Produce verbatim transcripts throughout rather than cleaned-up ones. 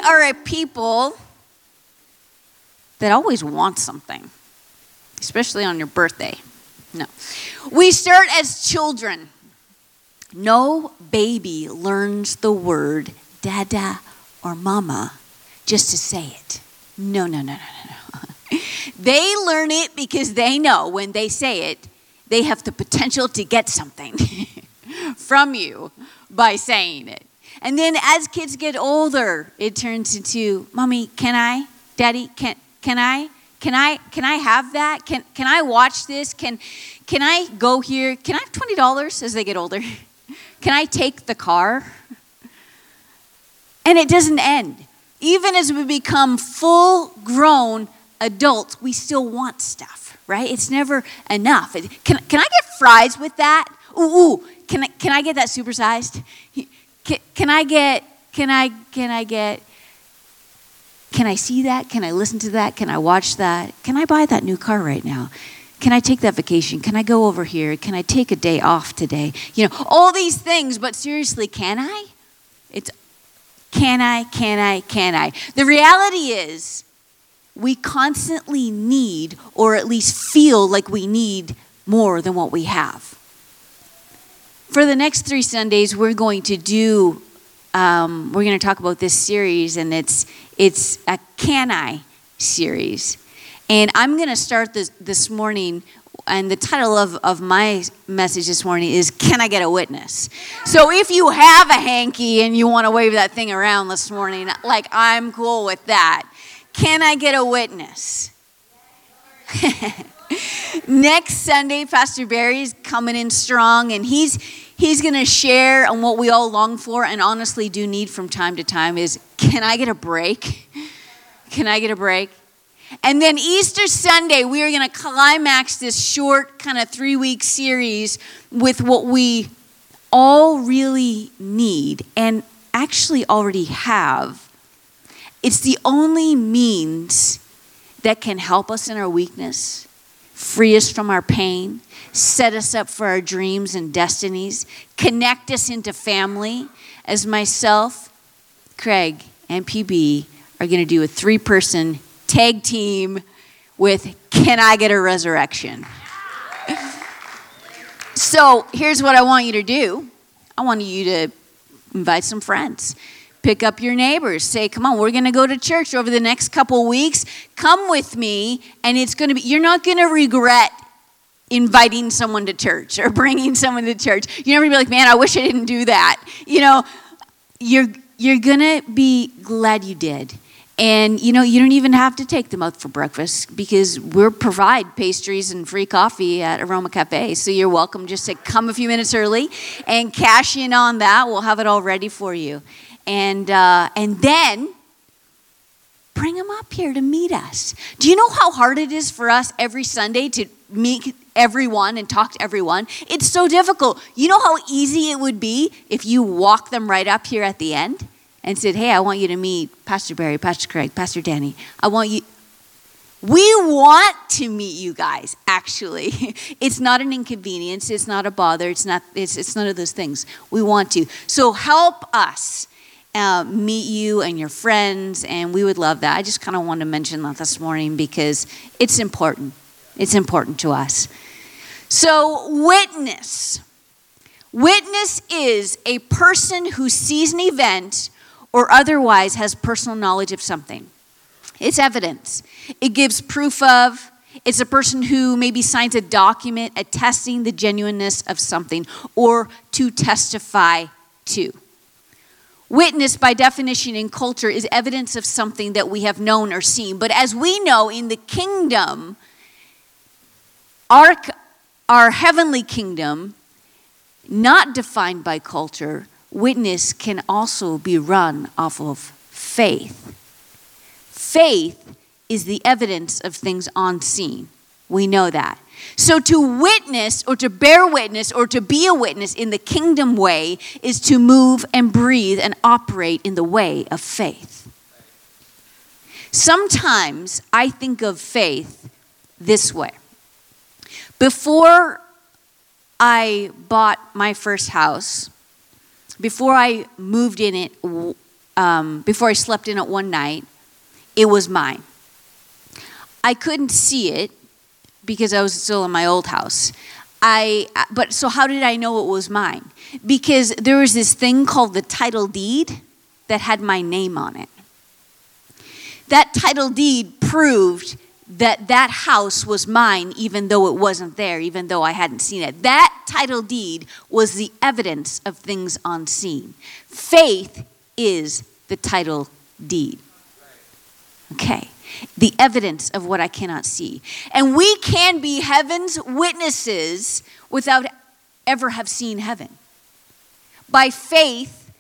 are a people that always want something, especially on your birthday. No. We start as children. No baby learns the word dada or mama just to say it. No, no, no, no, no, no. They learn it because they know when they say it, they have the potential to get something from you by saying it. And then as kids get older, it turns into, Mommy, can I? Daddy, can can I? Can I can I have that? Can can I watch this? Can can I go here? Can I have twenty dollars as they get older? Can I take the car? And it doesn't end. Even as we become full-grown adults, we still want stuff, right? It's never enough. Can can I get fries with that? Ooh, ooh. Can I can I get that supersized? Can, can I get can I can I get Can I see that? Can I listen to that? Can I watch that? Can I buy that new car right now? Can I take that vacation? Can I go over here? Can I take a day off today? You know, all these things, but seriously, can I? It's can I, can I, can I? The reality is we constantly need, or at least feel like we need more than what we have. For the next three Sundays, we're going to do Um, we're going to talk about this series, and it's it's a Can I series. And I'm going to start this this morning, and the title of, of my message this morning is Can I Get a Witness? So if you have a hanky and you want to wave that thing around this morning, like I'm cool with that. Can I get a witness? Next Sunday, Pastor Barry's coming in strong, and he's he's going to share on what we all long for and honestly do need from time to time is, can I get a break? Can I get a break? And then Easter Sunday, we are going to climax this short kind of three-week series with what we all really need and actually already have. It's the only means that can help us in our weakness, free us from our pain, set us up for our dreams and destinies, connect us into family, as myself, Craig, and P B are going to do a three-person tag team with Can I Get a Resurrection? So here's what I want you to do. I want you to invite some friends. Pick up your neighbors. Say, come on, we're going to go to church over the next couple weeks. Come with me, and it's going to be, you're not going to regret inviting someone to church or bringing someone to church. You're never going to be like, man, I wish I didn't do that. You know, you're you're going to be glad you did. And, you know, you don't even have to take them out for breakfast because we'll provide pastries and free coffee at Aroma Cafe. So you're welcome just to come a few minutes early and cash in on that. We'll have it all ready for you. And uh, and then bring them up here to meet us. Do you know how hard it is for us every Sunday to meet everyone and talk to everyone? It's so difficult. You know how easy it would be if you walk them right up here at the end and said, hey, I want you to meet Pastor Barry, Pastor Craig, Pastor Danny. I want you. We want to meet you guys, actually. It's not an inconvenience. It's not a bother. It's not. It's, it's none of those things. We want to. So help us. Uh, meet you and your friends, and we would love that. I just kind of want to mention that this morning because it's important. It's important to us. So, witness. Witness is a person who sees an event or otherwise has personal knowledge of something. It's evidence. It gives proof of. It's a person who maybe signs a document attesting the genuineness of something or to testify to. Witness, by definition in culture, is evidence of something that we have known or seen. But as we know, in the kingdom, our, our heavenly kingdom, not defined by culture, witness can also be run off of faith. Faith is the evidence of things unseen. We know that. So to witness or to bear witness or to be a witness in the kingdom way is to move and breathe and operate in the way of faith. Sometimes I think of faith this way. Before I bought my first house, before I moved in it, um, before I slept in it one night, it was mine. I couldn't see it because I was still in my old house. I, but so how did I know it was mine? Because there was this thing called the title deed that had my name on it. That title deed proved that that house was mine, even though it wasn't there, even though I hadn't seen it. That title deed was the evidence of things unseen. Faith is the title deed. Okay. The evidence of what I cannot see. And we can be heaven's witnesses without ever have seen heaven. By faith,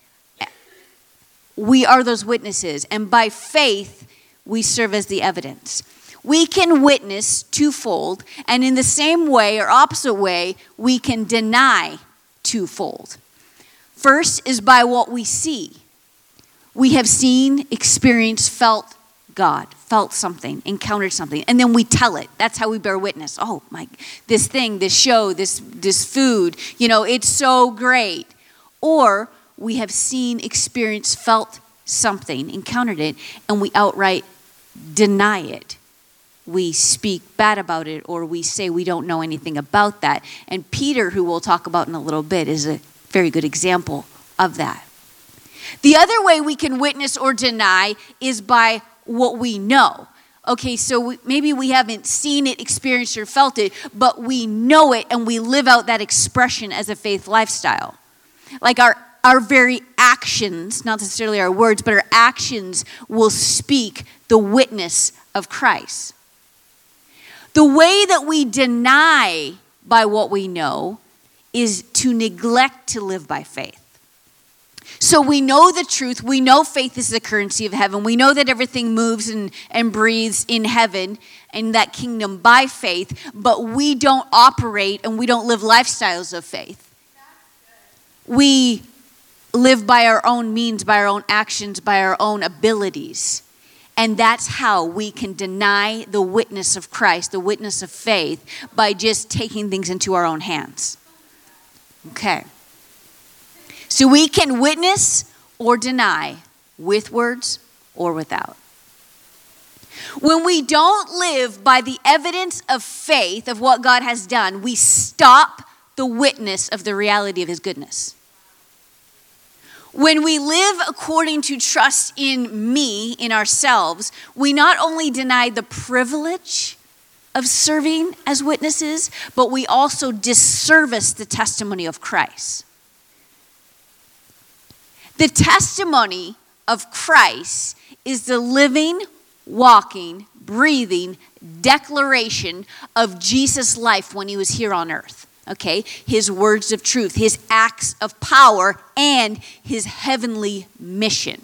we are those witnesses. And by faith, we serve as the evidence. We can witness twofold, and in the same way or opposite way, we can deny twofold. First is by what we see. We have seen, experienced, felt God, felt something, encountered something, and then we tell it. That's how we bear witness. Oh, my, this thing, this show, this, this food, you know, it's so great. Or we have seen, experienced, felt something, encountered it, and we outright deny it. We speak bad about it, or we say we don't know anything about that. And Peter, who we'll talk about in a little bit, is a very good example of that. The other way we can witness or deny is by what we know. Okay, so we, maybe we haven't seen it, experienced, or felt it, but we know it and we live out that expression as a faith lifestyle. Like our, our very actions, not necessarily our words, but our actions will speak the witness of Christ. The way that we deny by what we know is to neglect to live by faith. So we know the truth. We know faith is the currency of heaven. We know that everything moves and, and breathes in heaven and that kingdom by faith, but we don't operate and we don't live lifestyles of faith. We live by our own means, by our own actions, by our own abilities. And that's how we can deny the witness of Christ, the witness of faith, by just taking things into our own hands. Okay. So we can witness or deny with words or without. When we don't live by the evidence of faith of what God has done, we stop the witness of the reality of his goodness. When we live according to trust in me, in ourselves, we not only deny the privilege of serving as witnesses, but we also disservice the testimony of Christ. The testimony of Christ is the living, walking, breathing declaration of Jesus' life when he was here on earth. Okay, his words of truth, his acts of power, and his heavenly mission.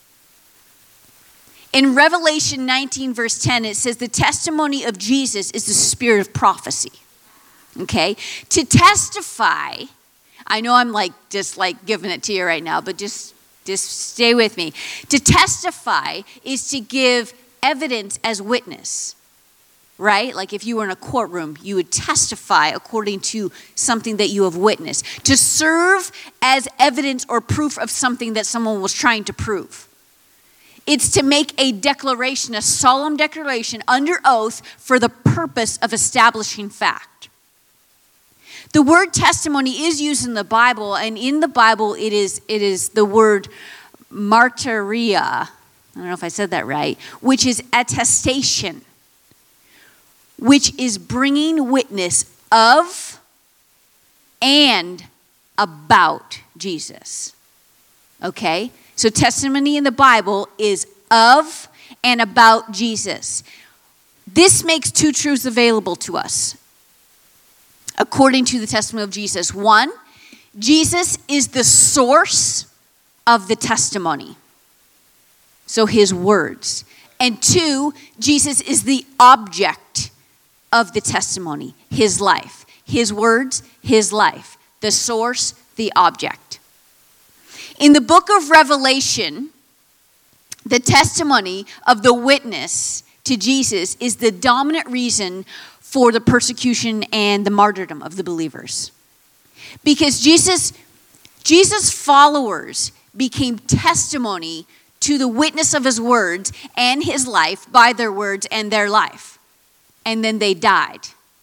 In Revelation nineteen, verse ten, it says the testimony of Jesus is the spirit of prophecy. Okay, to testify, I know I'm like just like giving it to you right now, but just, just stay with me. To testify is to give evidence as witness. Right? Like if you were in a courtroom, you would testify according to something that you have witnessed. To serve as evidence or proof of something that someone was trying to prove. It's to make a declaration, a solemn declaration under oath for the purpose of establishing fact. The word testimony is used in the Bible, and in the Bible it is, it is the word martyria. I don't know if I said that right, which is attestation. Which is bringing witness of and about Jesus. Okay? So testimony in the Bible is of and about Jesus. This makes two truths available to us, according to the testimony of Jesus. One, Jesus is the source of the testimony. So his words. And two, Jesus is the object of the testimony, his life, his words, his life, the source, the object. In the book of Revelation, the testimony of the witness to Jesus is the dominant reason for the persecution and the martyrdom of the believers. Because Jesus, Jesus' followers became testimony to the witness of his words and his life by their words and their life. And then they died.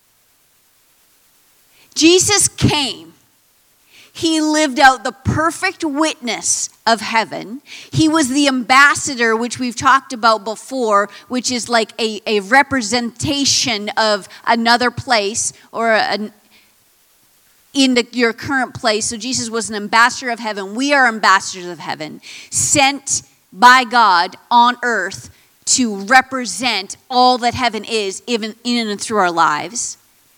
Jesus came. He lived out the perfect witness of heaven. He was the ambassador, which we've talked about before, which is like a, a representation of another place or an, in the, your current place. So Jesus was an ambassador of heaven. We are ambassadors of heaven, sent by God on earth to represent all that heaven is, even in and through our lives.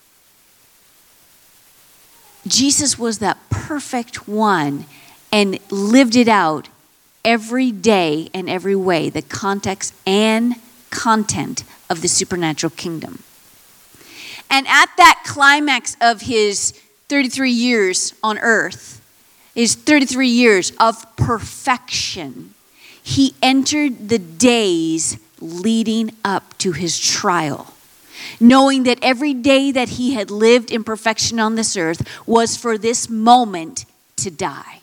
Jesus was that perfect one and lived it out every day and every way, the context and content of the supernatural kingdom. And at that climax of his thirty-three years on earth, his thirty-three years of perfection, he entered the days leading up to his trial, knowing that every day that he had lived in perfection on this earth was for this moment to die.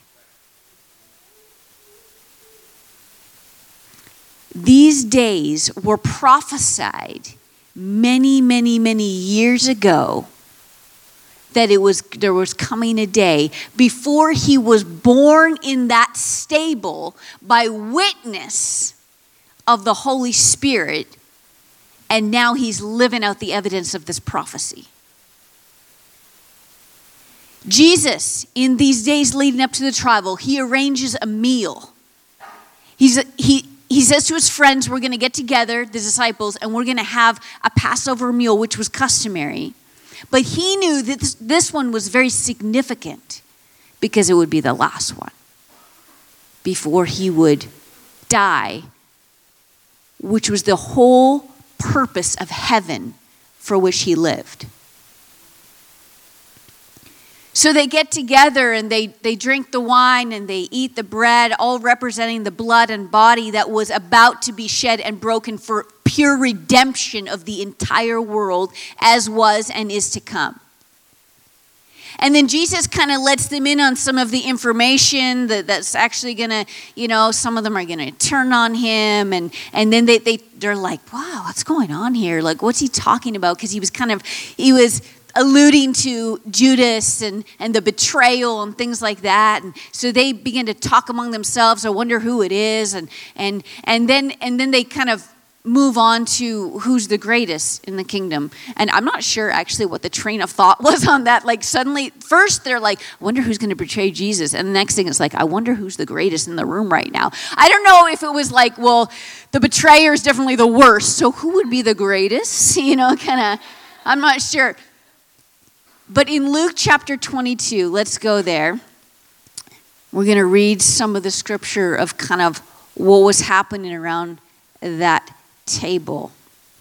These days were prophesied many, many, many years ago that it was there was coming a day before he was born in that stable by witness of the Holy Spirit. And now he's living out the evidence of this prophecy. Jesus, in these days leading up to the trial, he arranges a meal. He's, he, he says to his friends, we're going to get together, the disciples, and we're going to have a Passover meal, which was customary. But he knew that this, this one was very significant because it would be the last one before he would die, which was the whole purpose of heaven for which he lived. So they get together and they, they drink the wine and they eat the bread, all representing the blood and body that was about to be shed and broken for pure redemption of the entire world, as was and is to come. And then Jesus kind of lets them in on some of the information that, that's actually going to, you know, some of them are going to turn on him. And, and then they, they, they're like, wow, what's going on here? Like, what's he talking about? Because he was kind of, he was alluding to Judas and, and the betrayal and things like that. And so they begin to talk among themselves. I wonder who it is. And, and, and, then, and then they kind of move on to who's the greatest in the kingdom. And I'm not sure actually what the train of thought was on that. Like suddenly, first they're like, I wonder who's going to betray Jesus. And the next thing is like, I wonder who's the greatest in the room right now. I don't know if it was like, well, the betrayer is definitely the worst. So who would be the greatest? You know, kind of, I'm not sure. But in Luke chapter twenty-two, let's go there. We're going to read some of the scripture of kind of what was happening around that table.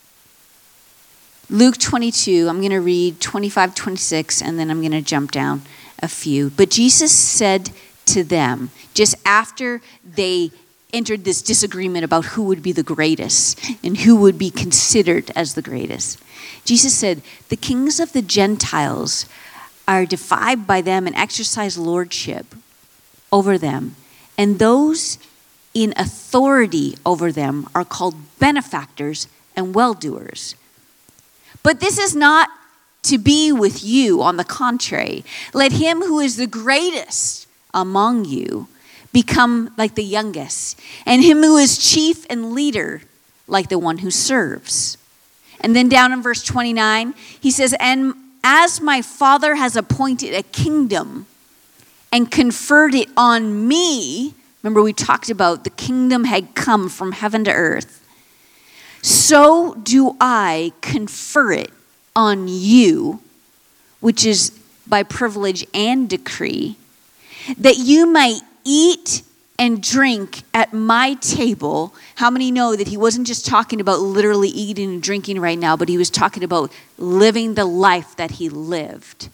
Luke twenty-two, I'm going to read twenty-five, twenty-six, and then I'm going to jump down a few. But Jesus said to them, just after they entered this disagreement about who would be the greatest and who would be considered as the greatest, Jesus said, the kings of the Gentiles are defied by them and exercise lordship over them, and those in authority over them are called benefactors and well-doers. But this is not to be with you. On the contrary, let him who is the greatest among you become like the youngest, and him who is chief and leader like the one who serves. And then down in verse twenty-nine, he says, and as my Father has appointed a kingdom and conferred it on me. Remember, we talked about the kingdom had come from heaven to earth. So do I confer it on you, which is by privilege and decree, that you might eat and drink at my table. How many know that he wasn't just talking about literally eating and drinking right now, but he was talking about living the life that he lived?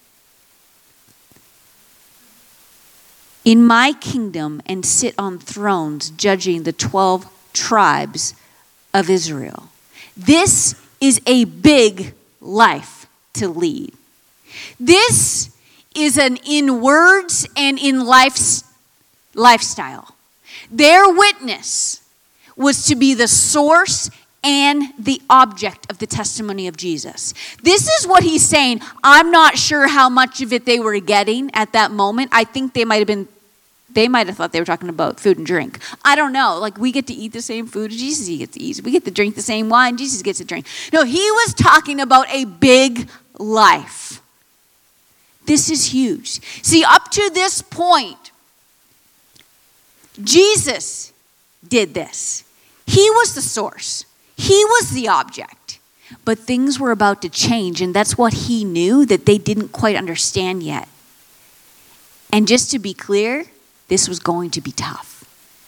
In my kingdom, and sit on thrones judging the twelve tribes of Israel. This is a big life to lead. This is an in words and in life's lifestyle. Their witness was to be the source and the object of the testimony of Jesus. This is what he's saying. I'm not sure how much of it they were getting at that moment. I think they might have been, they might have thought they were talking about food and drink. I don't know. Like, we get to eat the same food Jesus gets to eat. We get to drink the same wine Jesus gets to drink. No, he was talking about a big life. This is huge. See, up to this point, Jesus did this. He was the source. He was the object. But things were about to change, and that's what he knew that they didn't quite understand yet. And just to be clear, this was going to be tough.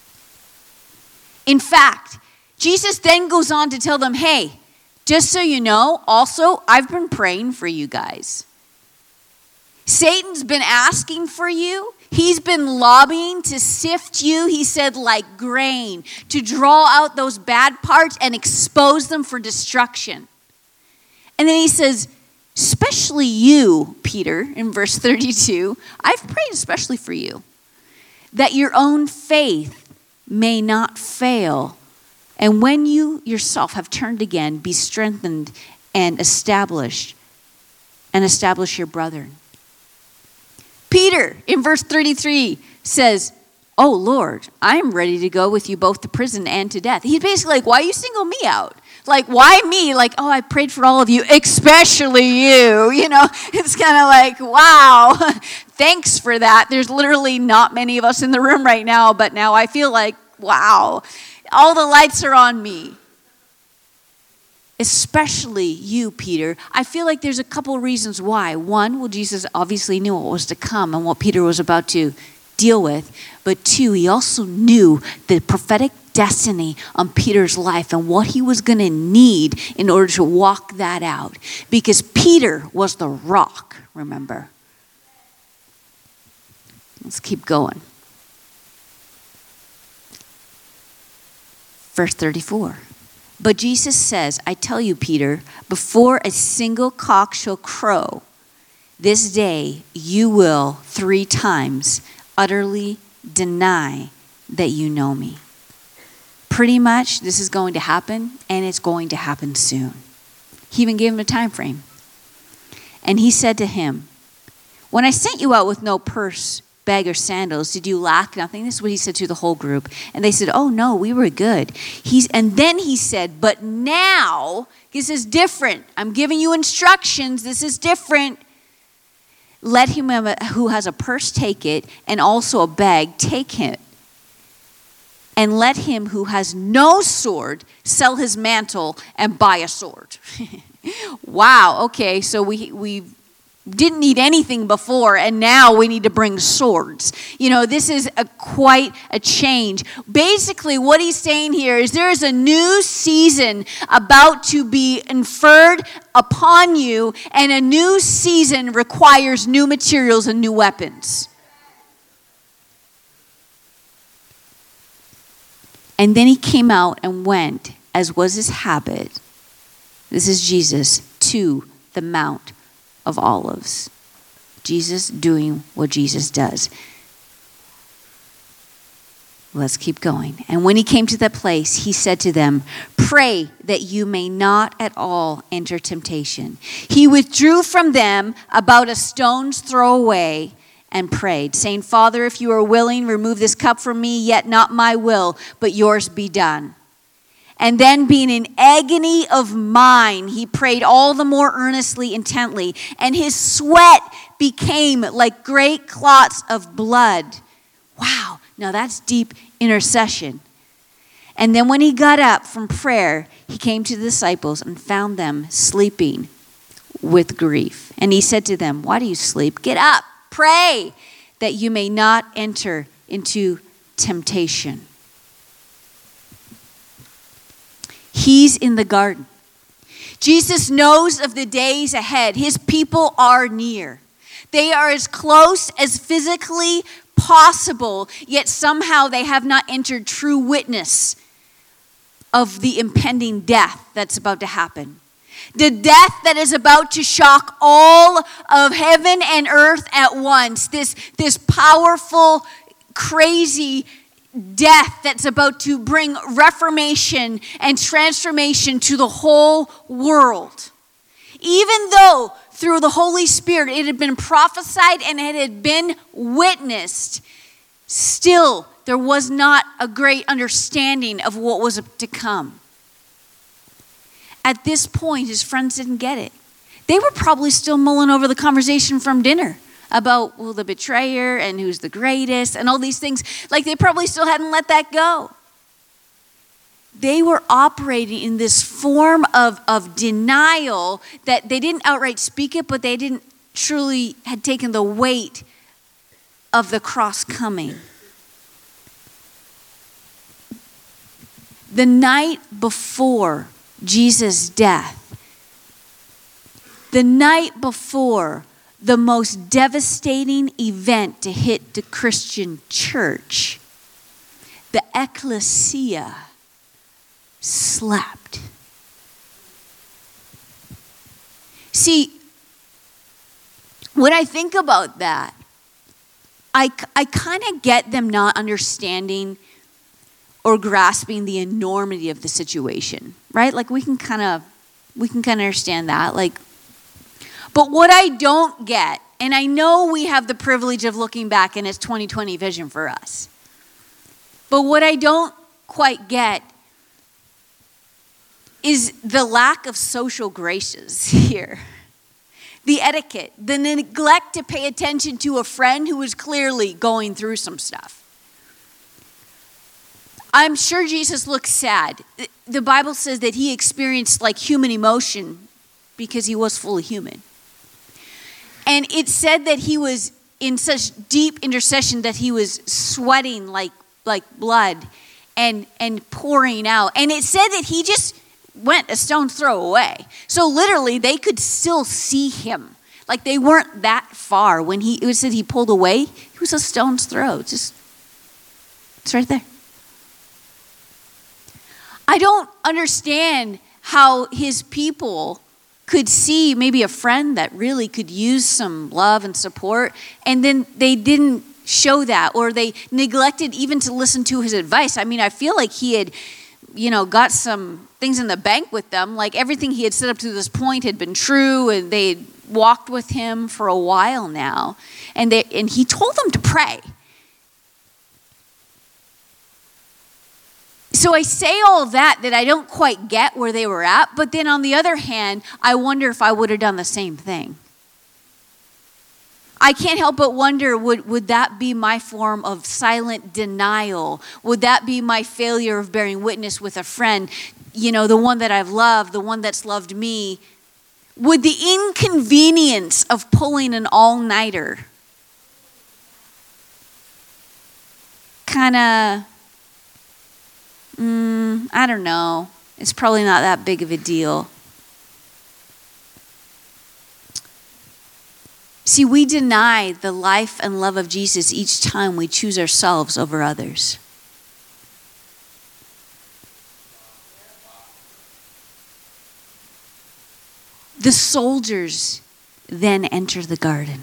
In fact, Jesus then goes on to tell them, hey, just so you know, also, I've been praying for you guys. Satan's been asking for you. He's been lobbying to sift you, he said, like grain, to draw out those bad parts and expose them for destruction. And then he says, especially you, Peter, in verse thirty-two, I've prayed especially for you, that your own faith may not fail. And when you yourself have turned again, be strengthened and established, and establish your brethren. Peter, in verse thirty-three, says, oh, Lord, I'm ready to go with you both to prison and to death. He's basically like, why you single me out? Like, why me? Like, oh, I prayed for all of you, especially you. You know, it's kind of like, wow, thanks for that. There's literally not many of us in the room right now, but now I feel like, wow, all the lights are on me. Especially you, Peter. I feel like there's a couple reasons why. One, well, Jesus obviously knew what was to come and what Peter was about to deal with. But two, he also knew the prophetic destiny on Peter's life and what he was going to need in order to walk that out. Because Peter was the rock, remember? Let's keep going. Verse thirty-four. But Jesus says, I tell you, Peter, before a single cock shall crow, this day you will three times utterly deny that you know me. Pretty much this is going to happen, and it's going to happen soon. He even gave him a time frame. And he said to him, when I sent you out with no purse, bag, or sandals, did you lack nothing? This is what he said to the whole group. And they said, oh no, we were good. He's, and then he said, but now, this is different. I'm giving you instructions. This is different. Let him who has a purse take it, and also a bag take it. And let him who has no sword sell his mantle and buy a sword. Wow, okay, so we we didn't need anything before, and now we need to bring swords. You know, this is a, quite a change. Basically, what he's saying here is there is a new season about to be inferred upon you, and a new season requires new materials and new weapons. And then he came out and went, as was his habit, this is Jesus, to the Mount of Olives. Jesus doing what Jesus does. Let's keep going. And when he came to that place, he said to them, pray that you may not at all enter temptation. He withdrew from them about a stone's throw away and prayed, saying, Father, if you are willing, remove this cup from me, yet not my will, but yours be done. And then being in agony of mind, he prayed all the more earnestly, intently, and his sweat became like great clots of blood. Wow, now that's deep intercession. And then when he got up from prayer, he came to the disciples and found them sleeping with grief. And he said to them, why do you sleep? Get up, pray that you may not enter into temptation. He's in the garden. Jesus knows of the days ahead. His people are near. They are as close as physically possible, yet somehow they have not entered true witness of the impending death that's about to happen. The death that is about to shock all of heaven and earth at once. This, this powerful crazy death that's about to bring reformation and transformation to the whole world. Even though through the Holy Spirit it had been prophesied and it had been witnessed, still there was not a great understanding of what was to come. At this point, his friends didn't get it. They were probably still mulling over the conversation from dinner about, well, the betrayer and who's the greatest and all these things. Like, they probably still hadn't let that go. They were operating in this form of, of denial that they didn't outright speak it, but they didn't truly had taken the weight of the cross coming. The night before Jesus' death, the night before the most devastating event to hit the Christian church, the ecclesia slept. See, when I think about that, I, I kind of get them not understanding or grasping the enormity of the situation, right? Like we can kind of, we can kind of understand that. Like, but what I don't get, and I know we have the privilege of looking back and it's twenty twenty vision for us, but what I don't quite get is the lack of social graces here. The etiquette, the neglect to pay attention to a friend who was clearly going through some stuff. I'm sure Jesus looked sad. The Bible says that he experienced like human emotion because he was fully human. And it said that he was in such deep intercession that he was sweating like, like blood and, and pouring out. And it said that he just went a stone's throw away. So literally they could still see him. Like they weren't that far. When he, it said he pulled away, he was a stone's throw. Just, it's right there. I don't understand how his people could see maybe a friend that really could use some love and support, and then they didn't show that, or they neglected even to listen to his advice. I mean, I feel like he had, you know, got some things in the bank with them. Like everything he had said up to this point had been true, and they had walked with him for a while now, and they and he told them to pray. So I say all of that, that I don't quite get where they were at, but then on the other hand, I wonder if I would have done the same thing. I can't help but wonder, would, would that be my form of silent denial? Would that be my failure of bearing witness with a friend, you know, the one that I've loved, the one that's loved me? Would the inconvenience of pulling an all-nighter kind of... Mm, I don't know. It's probably not that big of a deal. See, we deny the life and love of Jesus each time we choose ourselves over others. The soldiers then enter the garden.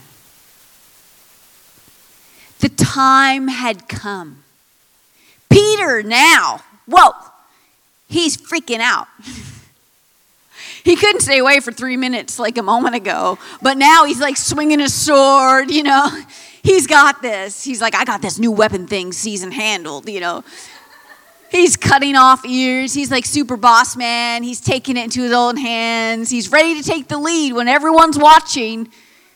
The time had come. Peter now. Whoa, he's freaking out. He couldn't stay away for three minutes like a moment ago, but now he's like swinging his sword, you know. He's got this. He's like, I got this new weapon thing seasoned handled, you know. He's cutting off ears. He's like super boss man. He's taking it into his own hands. He's ready to take the lead when everyone's watching.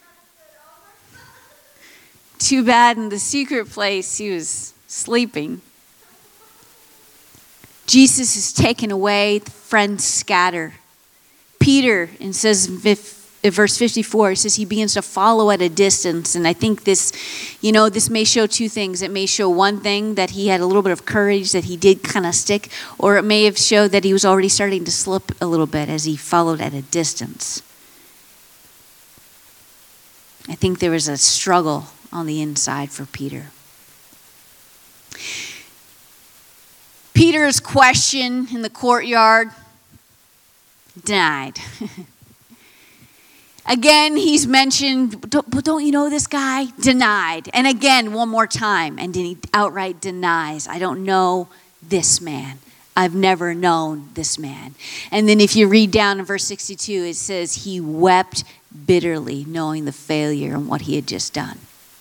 Too bad in the secret place he was sleeping. Jesus is taken away, the friends scatter. Peter, and says in verse fifty-four, it says he begins to follow at a distance. And I think this, you know, this may show two things. It may show one thing, that he had a little bit of courage, that he did kind of stick, or it may have showed that he was already starting to slip a little bit as he followed at a distance. I think there was a struggle on the inside for Peter. Peter's question in the courtyard, denied. Again, he's mentioned, don't, but don't you know this guy? Denied. And again, one more time. And then he outright denies, I don't know this man. I've never known this man. And then if you read down in verse sixty-two, it says he wept bitterly, knowing the failure and what he had just done.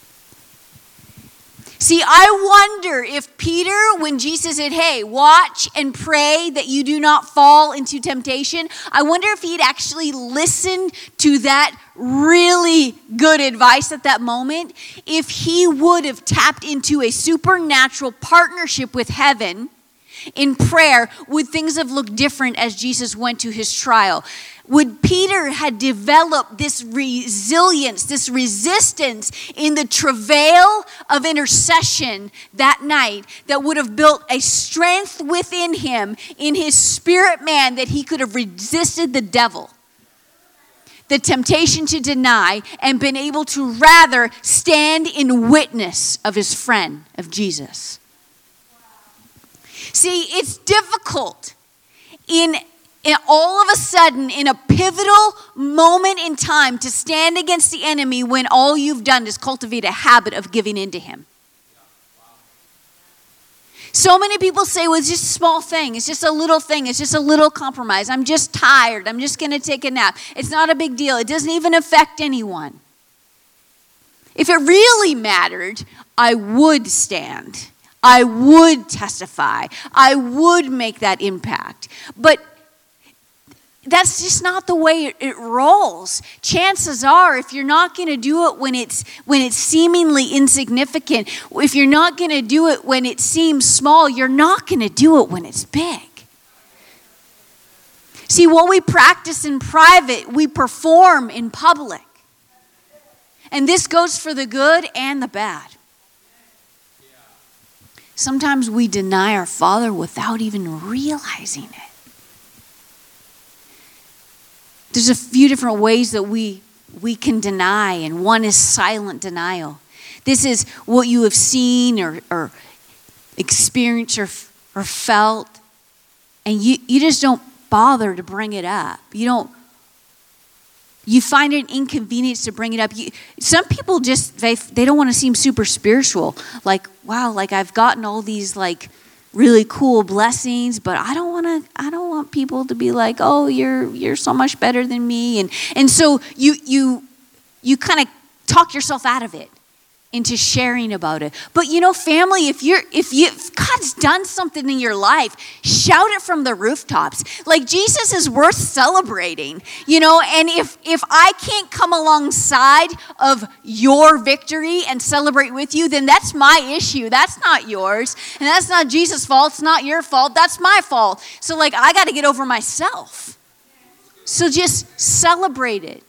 See, I wonder if Peter, when Jesus said, hey, watch and pray that you do not fall into temptation, I wonder if he'd actually listened to that really good advice at that moment, if he would have tapped into a supernatural partnership with heaven in prayer, would things have looked different as Jesus went to his trial? Would Peter had developed this resilience, this resistance in the travail of intercession that night that would have built a strength within him, in his spirit man, that he could have resisted the devil, the temptation to deny, and been able to rather stand in witness of his friend, of Jesus. See, it's difficult in, in all of a sudden, in a pivotal moment in time, to stand against the enemy when all you've done is cultivate a habit of giving in to him. So many people say, well, it's just a small thing. It's just a little thing. It's just a little compromise. I'm just tired. I'm just going to take a nap. It's not a big deal. It doesn't even affect anyone. If it really mattered, I would stand. I would testify. I would make that impact. But that's just not the way it, it rolls. Chances are, if you're not going to do it when it's when it's seemingly insignificant, if you're not going to do it when it seems small, you're not going to do it when it's big. See, what we practice in private, we perform in public. And this goes for the good and the bad. Sometimes we deny our Father without even realizing it. There's a few different ways that we, we can deny, and one is silent denial. This is what you have seen or, or experienced or, or felt, and you, you just don't bother to bring it up. You don't You find it an inconvenience to bring it up. You, some people just, they they don't want to seem super spiritual. Like, wow, like I've gotten all these like really cool blessings, but I don't want to, I don't want people to be like, oh, you're you're so much better than me. And and so you you you kind of talk yourself out of it into sharing about it. But you know, family, if you're if you if God's done something in your life, shout it from the rooftops. Like, Jesus is worth celebrating, you know, and if if I can't come alongside of your victory and celebrate with you, then that's my issue. That's not yours. And that's not Jesus' fault. It's not your fault. That's my fault. So like, I got to get over myself. So just celebrate it.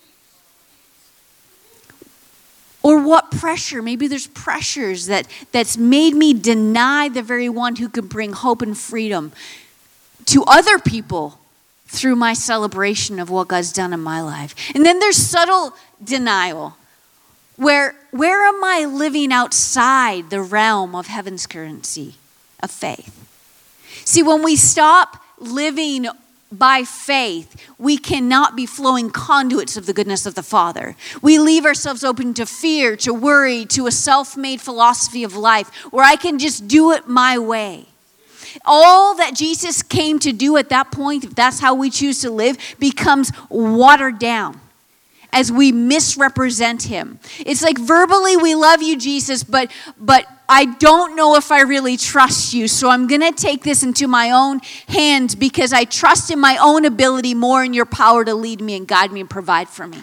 Or what pressure? Maybe there's pressures that, that's made me deny the very one who can bring hope and freedom to other people through my celebration of what God's done in my life. And then there's subtle denial, where where am I living outside the realm of heaven's currency of faith? See, when we stop living by faith, we cannot be flowing conduits of the goodness of the Father. We leave ourselves open to fear, to worry, to a self-made philosophy of life where I can just do it my way. All that Jesus came to do at that point, if that's how we choose to live, becomes watered down as we misrepresent him. It's like verbally we love you, Jesus, but but I don't know if I really trust you, so I'm going to take this into my own hands because I trust in my own ability more in your power to lead me and guide me and provide for me.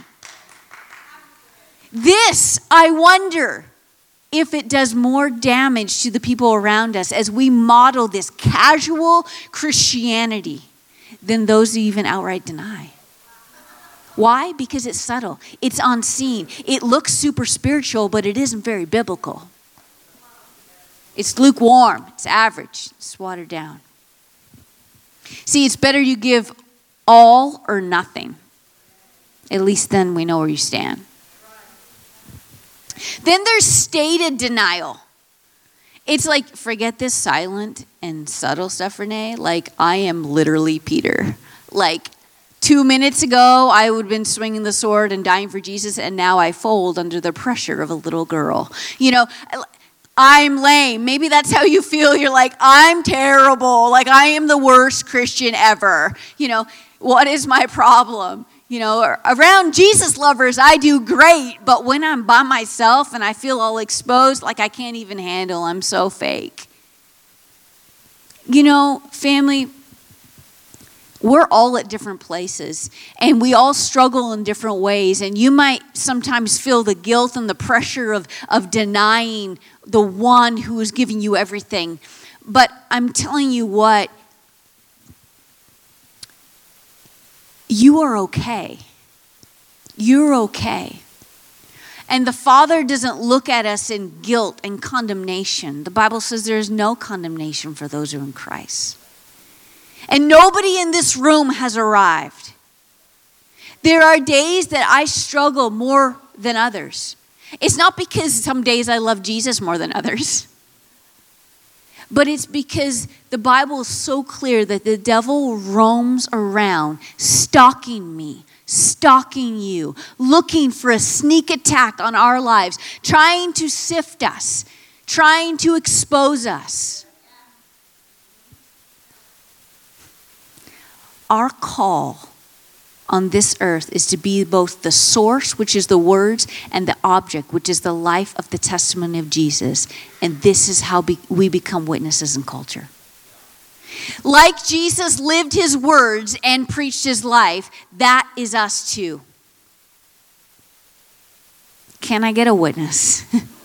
This, I wonder if it does more damage to the people around us as we model this casual Christianity than those who even outright deny. Why? Because it's subtle. It's unseen. It looks super spiritual, but it isn't very biblical. It's lukewarm. It's average. It's watered down. See, it's better you give all or nothing. At least then we know where you stand. Then there's stated denial. It's like, forget this silent and subtle stuff, Renee. Like, I am literally Peter. Like, Two minutes ago, I would have been swinging the sword and dying for Jesus, and now I fold under the pressure of a little girl. You know, I'm lame. Maybe that's how you feel. You're like, I'm terrible. Like, I am the worst Christian ever. You know, what is my problem? You know, around Jesus lovers, I do great. But when I'm by myself and I feel all exposed, like I can't even handle, I'm so fake. You know, family, we're all at different places, and we all struggle in different ways. And you might sometimes feel the guilt and the pressure of, of denying the one who is giving you everything. But I'm telling you what, you are okay. You're okay. And the Father doesn't look at us in guilt and condemnation. The Bible says there is no condemnation for those who are in Christ. And nobody in this room has arrived. There are days that I struggle more than others. It's not because some days I love Jesus more than others. But it's because the Bible is so clear that the devil roams around, stalking me, stalking you, looking for a sneak attack on our lives, trying to sift us, trying to expose us. Our call on this earth is to be both the source, which is the words, and the object, which is the life of the testimony of Jesus. And this is how be- we become witnesses in culture. Like Jesus lived his words and preached his life, that is us too. Can I get a witness?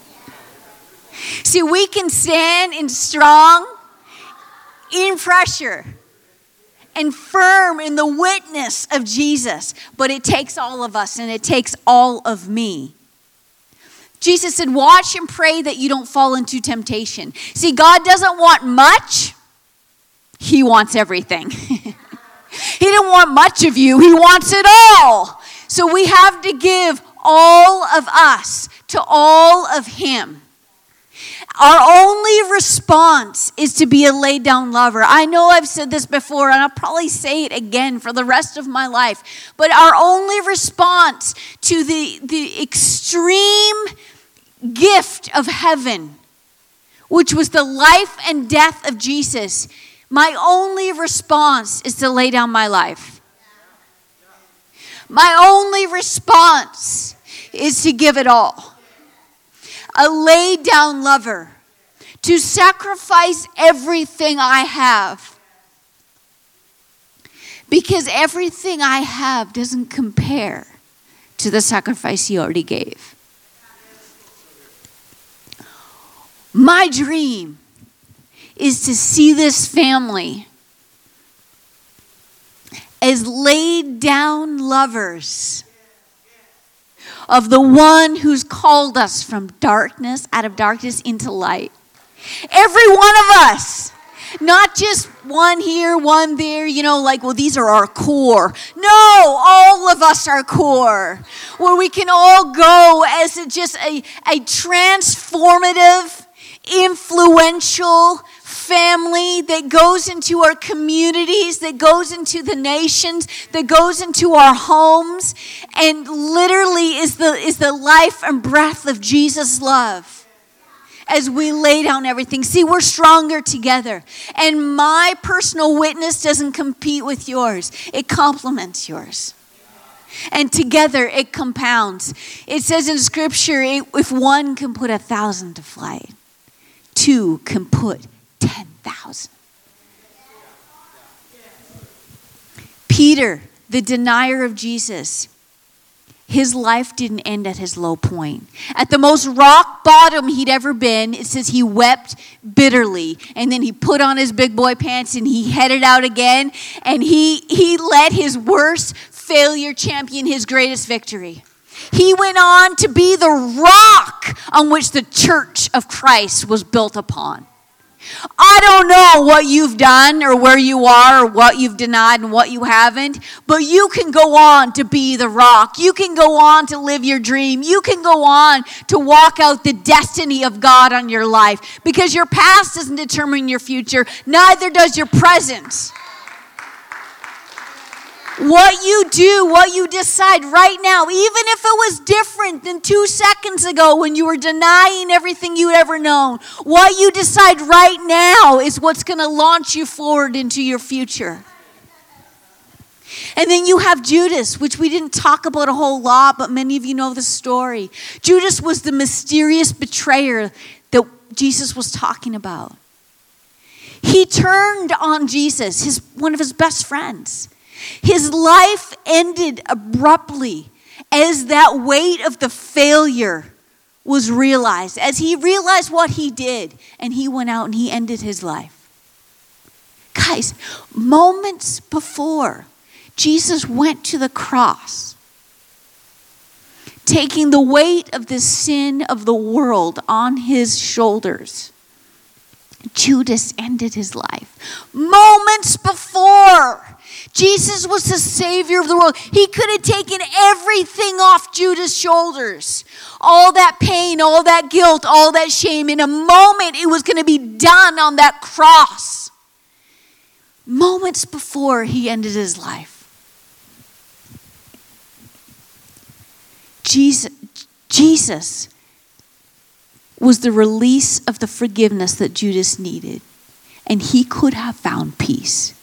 See, we can stand in strong, in pressure, and firm in the witness of Jesus. But it takes all of us, and it takes all of me. Jesus said, watch and pray that you don't fall into temptation. See, God doesn't want much. He wants everything. He didn't want much of you. He wants it all. So we have to give all of us to all of him. Our only response is to be a laid down lover. I know I've said this before, and I'll probably say it again for the rest of my life. But our only response to the, the extreme gift of heaven, which was the life and death of Jesus, my only response is to lay down my life. My only response is to give it all. A laid down lover, to sacrifice everything I have. Because everything I have doesn't compare to the sacrifice he already gave. My dream is to see this family as laid down lovers of the one who's called us from darkness, out of darkness into light. Every one of us. Not just one here, one there, you know, like, well, these are our core. No, all of us are core. Where we can all go as a, just a, a transformative, influential family that goes into our communities, that goes into the nations, that goes into our homes, and literally is the is the life and breath of Jesus' love as we lay down everything. See, we're stronger together. And my personal witness doesn't compete with yours. It complements yours. And together it compounds. It says in Scripture, if one can put a thousand to flight, two can put ten thousand. Peter, the denier of Jesus, his life didn't end at his low point. At the most rock bottom he'd ever been, it says he wept bitterly. And then he put on his big boy pants and he headed out again. And he, he let his worst failure champion his greatest victory. He went on to be the rock on which the church of Christ was built upon. I don't know what you've done or where you are or what you've denied and what you haven't, but you can go on to be the rock. You can go on to live your dream. You can go on to walk out the destiny of God on your life, because your past doesn't determine your future, neither does your present. What you do, what you decide right now, even if it was different than two seconds ago when you were denying everything you'd ever known, what you decide right now is what's going to launch you forward into your future. And then you have Judas, which we didn't talk about a whole lot, but many of you know the story. Judas was the mysterious betrayer that Jesus was talking about. He turned on Jesus, his one of his best friends. His life ended abruptly as that weight of the failure was realized, as he realized what he did, and he went out and he ended his life. Guys, moments before Jesus went to the cross, taking the weight of the sin of the world on his shoulders, Judas ended his life. Moments before, Jesus was the Savior of the world. He could have taken everything off Judas' shoulders. All that pain, all that guilt, all that shame. In a moment, it was going to be done on that cross. Moments before he ended his life. Jesus, Jesus was the release of the forgiveness that Judas needed. And he could have found peace.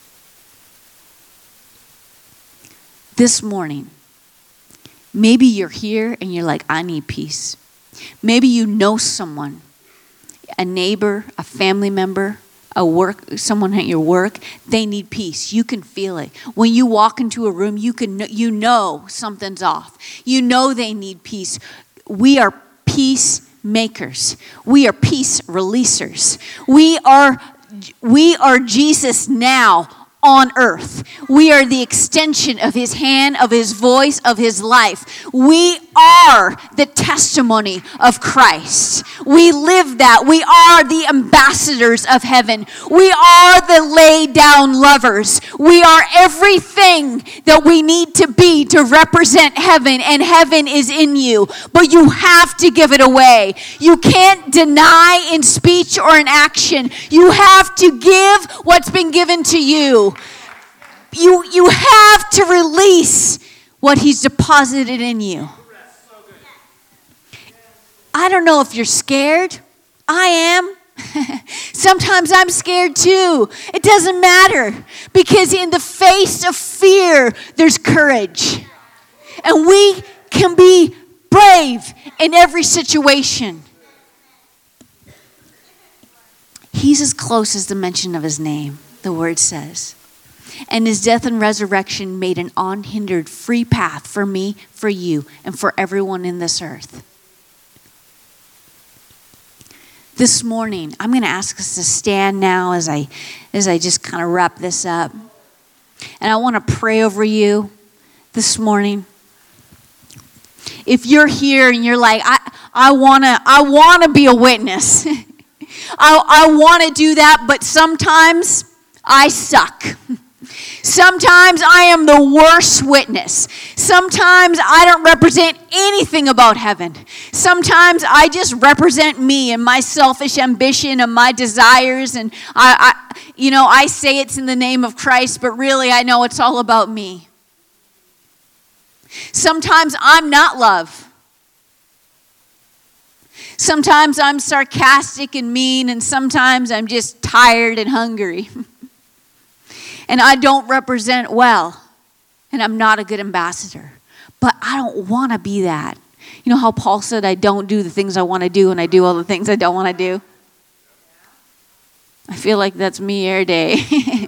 This morning, maybe you're here and you're like, I need peace. Maybe you know someone, a neighbor, a family member, a work, someone at your work, they need peace. You can feel it. When you walk into a room, you can you know something's off. You know they need peace. We are peacemakers. We are peace releasers. We are we are Jesus now on earth. We are the extension of his hand, of his voice, of his life. We are the testimony of Christ. We live that. We are the ambassadors of heaven. We are the laid down lovers. We are everything that we need to be to represent heaven, and heaven is in you. But you have to give it away. You can't deny in speech or in action. You have to give what's been given to you. You, you have to release what he's deposited in you. I don't know if you're scared. I am. Sometimes I'm scared too. It doesn't matter, because in the face of fear, there's courage. And we can be brave in every situation. He's as close as the mention of his name, the word says. And his death and resurrection made an unhindered free path for me, for you, and for everyone in this earth. This morning, I'm going to ask us to stand now as I, as I just kind of wrap this up. And I want to pray over you this morning. If you're here and you're like, I, I want to I want to be a witness. I, I want to do that, but sometimes I suck. Sometimes I am the worst witness. Sometimes I don't represent anything about heaven. Sometimes I just represent me and my selfish ambition and my desires. And I, I, you know, I say it's in the name of Christ, but really I know it's all about me. Sometimes I'm not love. Sometimes I'm sarcastic and mean, and sometimes I'm just tired and hungry. And I don't represent well, and I'm not a good ambassador. But I don't want to be that. You know how Paul said, I don't do the things I want to do, and I do all the things I don't want to do? I feel like that's me every day.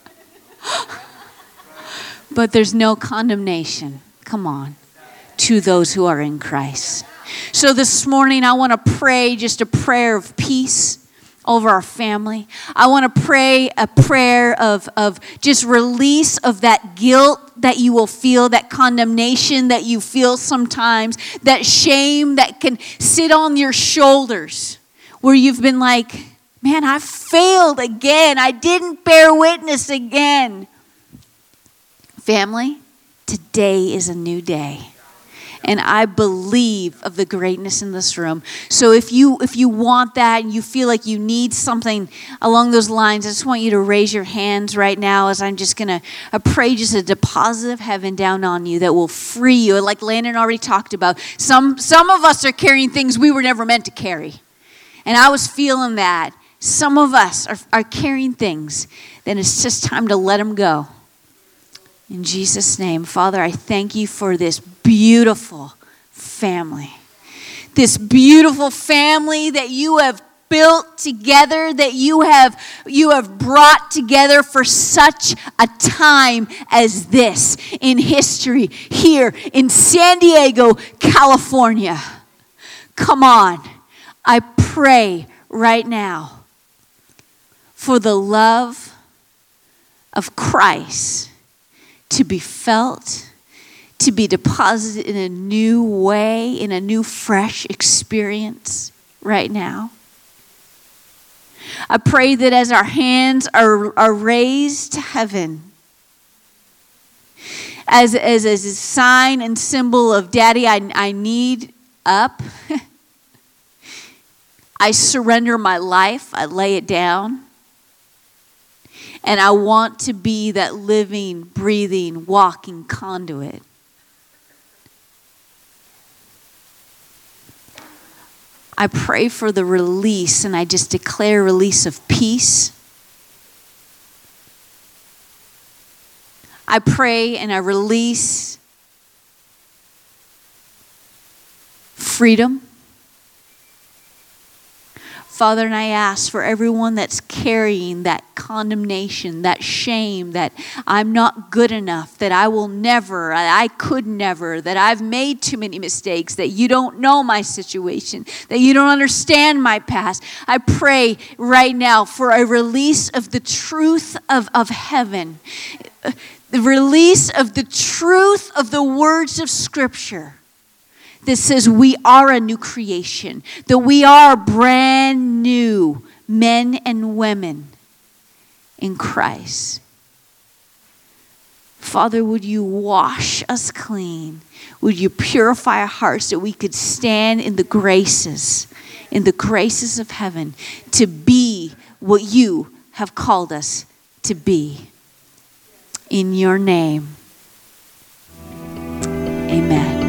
But there's no condemnation, come on, to those who are in Christ. So this morning, I want to pray just a prayer of peace over our family. I want to pray a prayer of, of just release of that guilt that you will feel, that condemnation that you feel sometimes, that shame that can sit on your shoulders where you've been like, man, I failed again. I didn't bear witness again. Family, today is a new day. And I believe of the greatness in this room. So if you if you want that and you feel like you need something along those lines, I just want you to raise your hands right now as I'm just going to I pray just a deposit of heaven down on you that will free you. Like Landon already talked about, some, some of us are carrying things we were never meant to carry. And I was feeling that. Some of us are, are carrying things, then it's just time to let them go. In Jesus' name, Father, I thank you for this beautiful family. This beautiful family that you have built together, that you have you have brought together for such a time as this in history here in San Diego, California. Come on. I pray right now for the love of Christ to be felt, to be deposited in a new way, in a new fresh experience right now. I pray that as our hands are, are raised to heaven, as, as, as a sign and symbol of, Daddy, I, I need up. I surrender my life. I lay it down. And I want to be that living, breathing, walking conduit. I pray for the release, and I just declare release of peace. I pray and I release freedom. Father, and I ask for everyone that's carrying that condemnation, that shame, that I'm not good enough, that I will never, I could never, that I've made too many mistakes, that you don't know my situation, that you don't understand my past. I pray right now for a release of the truth of, of heaven, the release of the truth of the words of Scripture. That says we are a new creation, that we are brand new men and women in Christ. Father, would you wash us clean? Would you purify our hearts that we could stand in the graces, in the graces of heaven, to be what you have called us to be. In your name, amen.